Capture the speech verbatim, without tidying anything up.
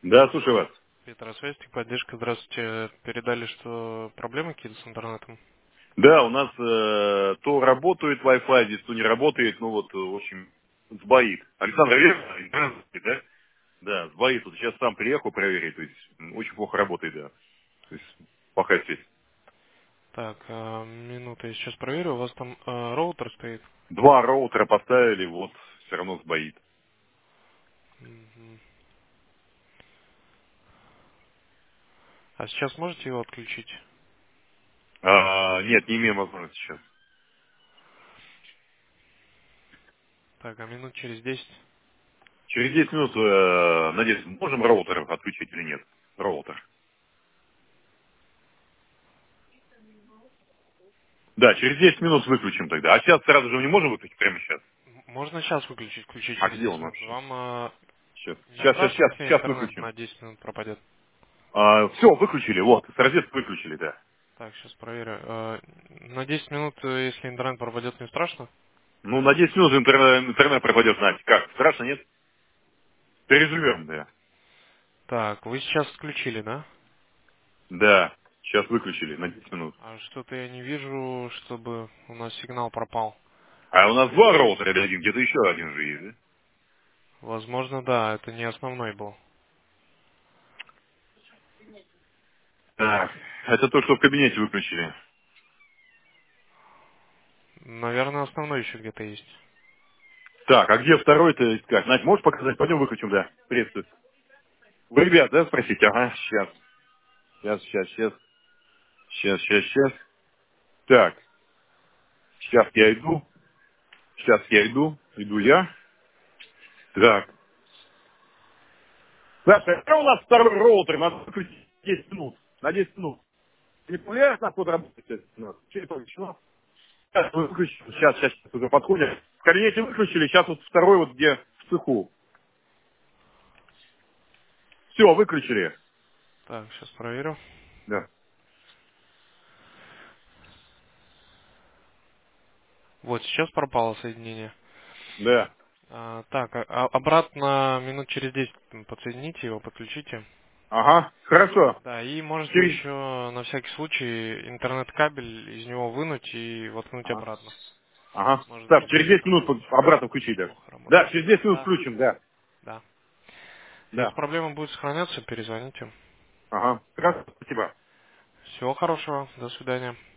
Да, слушаю вас. Петр, связь, поддержка, здравствуйте. Передали, что проблемы какие-то с интернетом? Да, у нас э, то работает Wi-Fi, здесь то не работает, ну вот, э, в общем, сбоит. Александр, верно? Интернет, да? Да, сбоит. Вот сейчас сам приехал проверить, то есть м, очень плохо работает, да. То есть плохая связь. Так, а, минута, я сейчас проверю. У вас там а, роутер стоит? Два роутера поставили, вот, все равно сбоит. Мгм. А сейчас можете его отключить? А, нет, не имеем возможности сейчас. Так, а минут через десять? Через десять минут, э, надеюсь, можем роутер отключить или нет? Роутер. Да, через десять минут выключим тогда. А сейчас сразу же не можем выключить прямо сейчас? М- Можно сейчас выключить, включить А через где десять он минут? вообще? Вам а, Сейчас, не сейчас, сейчас, страшно, сейчас, если сейчас интернет выключим. на десять минут пропадет? А, все, выключили, вот, с розетки выключили, да. Так, сейчас проверю. А, на десять минут, э, если интернет пропадет, не страшно? Ну, на десять минут интернет, интернет пропадет, Настя. Как, страшно, нет? Переживем, да. Так, вы сейчас включили, да? Да, сейчас выключили на десять минут. А что-то я не вижу, чтобы у нас сигнал пропал. А у нас два роутера или один, где-то еще один же есть, да? Возможно, да, это не основной был. Так, это то, что в кабинете выключили. Наверное, основной еще где-то есть. Так, а где второй-то искать? Настя, можешь показать? Пойдем выключим, да. Приветствую. Вы ребят, да, спросите? Ага, сейчас. Сейчас, сейчас, сейчас. Сейчас, сейчас, сейчас. Так, сейчас я иду. Сейчас я иду. Иду я. Так. Саша, это у нас второй роутер, надо выключить десять минут. На десять минут. Не понимаешь, как тут работает? Че это включено? Сейчас выключим. Сейчас, сейчас, сейчас уже подходим. В кабинете выключили, сейчас вот второй вот где в цеху. Все, выключили. Так, сейчас проверю. Да. Вот, сейчас пропало соединение. Да. А, так, а- а- обратно минут через десять подсоедините его, подключите. Ага, хорошо. Да, и можете Через... еще на всякий случай интернет-кабель из него вынуть и воткнуть Ага. обратно. Ага. Может Саш, быть, через десять минут там под- обратно включить, да. плохо Да, работает. через десять минут Да, включим, да. да. Если Да. проблема будет сохраняться, перезвоните. Ага. Хорошо, спасибо. Всего хорошего, до свидания.